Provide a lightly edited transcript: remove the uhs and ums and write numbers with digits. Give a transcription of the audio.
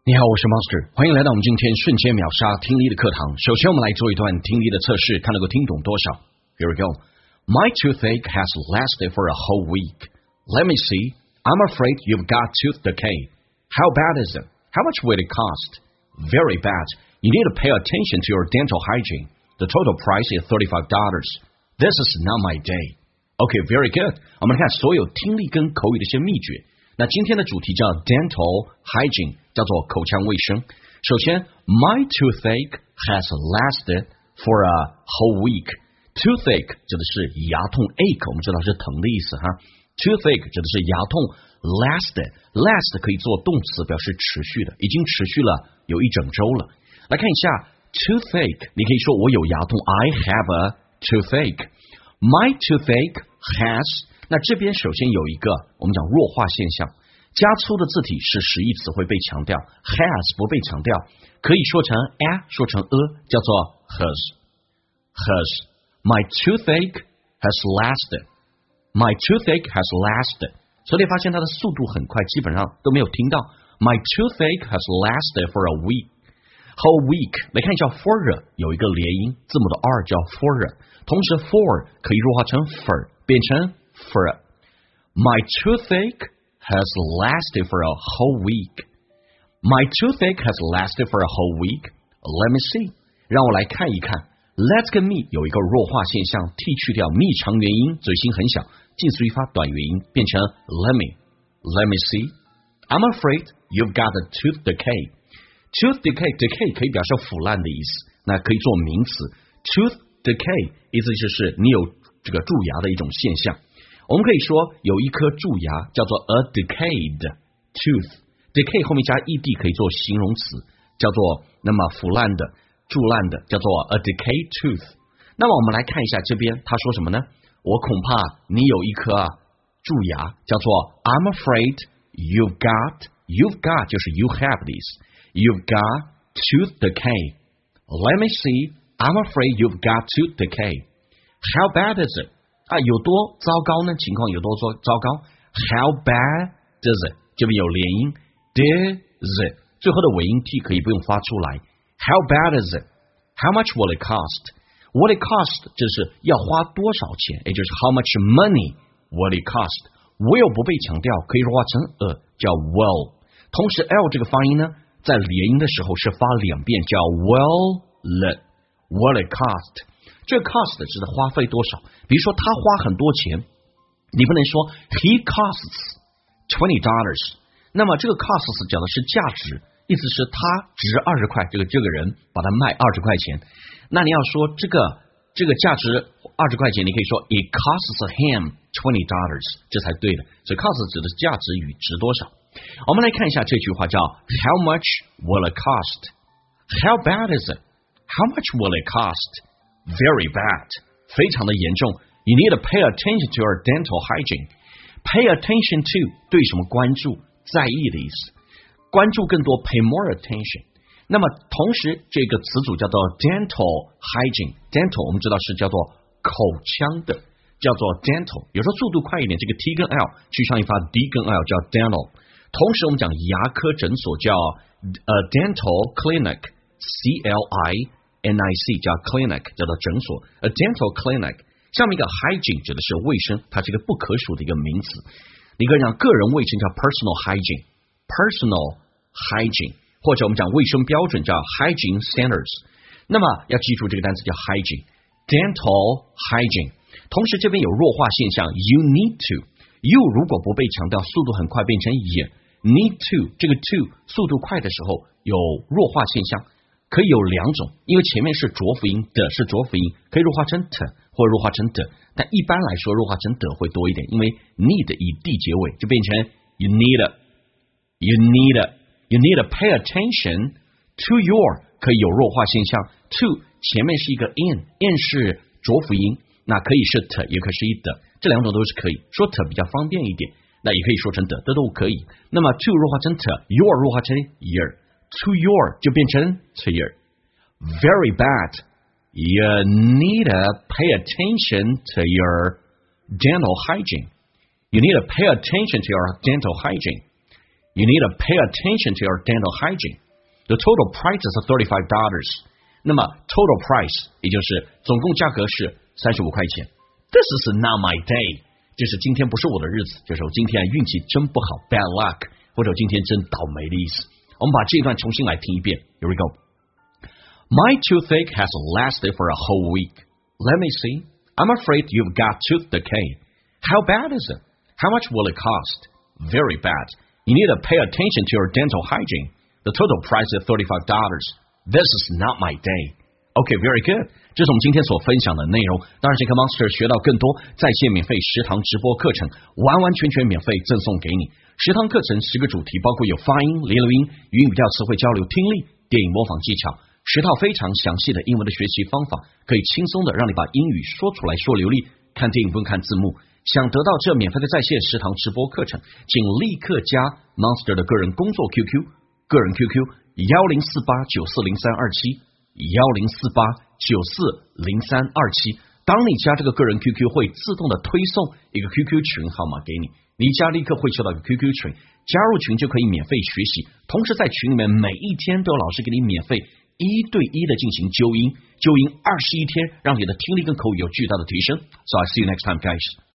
你好，我是 Monster， 欢迎来到我们今天瞬间秒杀听力的课堂。首先我们来做一段听力的测试，看能够听懂多少。Here we go. My toothache has lasted for a whole week. Let me see. I'm afraid you've got tooth decay. How bad is it? How much will it cost? Very bad. You need to pay attention to your dental hygiene. The total price is $35. This is not my day. Okay, very good. 我们来看所有听力跟口语的一些秘诀。那今天的主题叫 dental hygiene， 叫做口腔卫生。首先 my toothache has lasted for a whole week. Toothache 指的是牙痛 ache， 我们知道是疼的意思哈。Toothache 指的是牙痛 last 可以做动词，表示持续的，已经持续了有一整周了。来看一下 toothache， 你可以说我有牙痛 I have a toothache. My toothache has， 那这边首先有一个我们讲弱化现象，加粗的字体是实义词会被强调， has 不被强调，可以说成 a 说成 叫做 has. My toothache has lasted. My toothache has lasted. 所以你发现它的速度很快，基本上都没有听到 My toothache has lasted for a week. Whole week 来看一下 for 有一个连音，字母的 r 叫 for， 同时 for 可以弱化成 for 变成 for. My toothache has lasted for a whole week. My toothache has lasted for a whole week. Let me see. 让我来看一看。Let's 跟 me 有一个弱化现象，剔去掉 me 长元音，嘴型很小，近似于发短元音，变成 let me see. I'm afraid you've got a tooth decay.Tooth decay 可以表示腐烂的意思，那可以做名词。Tooth decay 意思就是你有这个蛀牙的一种现象。我们可以说有一颗蛀牙叫做 a decayed tooth。decay 后面加 ed 可以做形容词，叫做那么腐烂的、蛀烂的，叫做 a decayed tooth。那么我们来看一下这边他说什么呢？我恐怕你有一颗蛀牙，叫做 I'm afraid you've got 就是 you have this。You've got tooth decay. Let me see. I'm afraid you've got tooth decay. How bad is it? 有多糟糕呢？情况有多糟糕 ？How bad is it? 这边有连音 ，does it 最后的尾音 t 可以不用发出来。How bad is it? How much will it cost? Will it cost 就是要花多少钱，也就是 how much money will it cost? Will 不被强调，可以弱化成叫 will。同时 l 这个发音呢？在连音的时候是发两遍，叫 will it cost。 这个 cost 指的花费多少，比如说他花很多钱，你不能说 he costs $20， 那么这个 costs 讲的是价值，意思是他值20块，这个人把它卖20块钱，那你要说这个价值20块钱，你可以说 it costs him $20， 这才对的。所以 cost 指的是价值与值多少。我们来看一下这句话叫 How much will it cost? How bad is it? How much will it cost? Very bad. 非常的严重。You need to pay attention to your dental hygiene. Pay attention to 对什么关注、在意的意思。关注更多 pay more attention. 那么同时这个词组叫做 dental hygiene. Dental 我们知道是叫做口腔的，叫做 dental. 有时候速度快一点，这个 T 跟 L 去上一发 D 跟 L 叫 dental。同时我们讲牙科诊所叫dental clinic C-L-I-N-I-C 叫 clinic 叫做诊所 a dental clinic。 下面一个 hygiene 指的是卫生，它是一个不可数的一个名词。你可以讲个人卫生叫 personal hygiene 或者我们讲卫生标准叫 hygiene standards。 那么要记住这个单词叫 hygiene dental hygiene。 同时这边有弱化现象 you need to You 如果不被强调，速度很快变成也 need to 这个 to 速度快的时候有弱化现象，可以有两种，因为前面是浊辅音的是浊辅音，可以弱化成 t 或弱化成的，但一般来说弱化成的会多一点，因为 need 以 d 结尾就变成 you need to pay attention to your 可以有弱化现象 to 前面是一个 in 是浊辅音，那可以是 t 也可以是一的，这两种都是可以说 t 比较方便一点，那也可以说成的都可以。那么 to 弱化成 t your 弱化成 your to your 就变成 to your。 Very bad. You need to pay attention to your dental hygiene. You need to pay attention to your dental hygiene. You need to pay attention to your dental hygiene. The total price is $35.那么 total price 也就是总共价格是35块钱。This is not my day. 就是今天不是我的日子，就是我今天运气真不好 bad luck， 或者我今天真倒霉的意思。我们把这一段重新来听一遍。Here we go. My toothache has lasted for a whole week. Let me see. I'm afraid you've got tooth decay. How bad is it? How much will it cost? Very bad. You need to pay attention to your dental hygiene. The total price is $35. This is not my day. Okay, very good. 这是我们今天所分享的内容。当然，这个 Monster 学到更多在线免费10堂直播课程，完完全全免费赠送给你。10堂课程10个主题，包括有发音、连读音、语音语调、词汇交流、听力、电影模仿技巧，10套非常详细的英文的学习方法，可以轻松的让你把英语说出来说流利。看电影不用看字幕。想得到这免费的在线10堂直播课程，请立刻加 Monster 的个人工作 QQ， 个人 QQ 1048940327，1048940327。当你加这个个人 QQ， 会自动的推送一个 QQ 群号码给你，你一加立刻会收到一个 QQ 群，加入群就可以免费学习，同时在群里面每一天都有老师给你免费1对1的进行纠音，纠音21天，让你的听力跟口语有巨大的提升。So I see you next time, guys.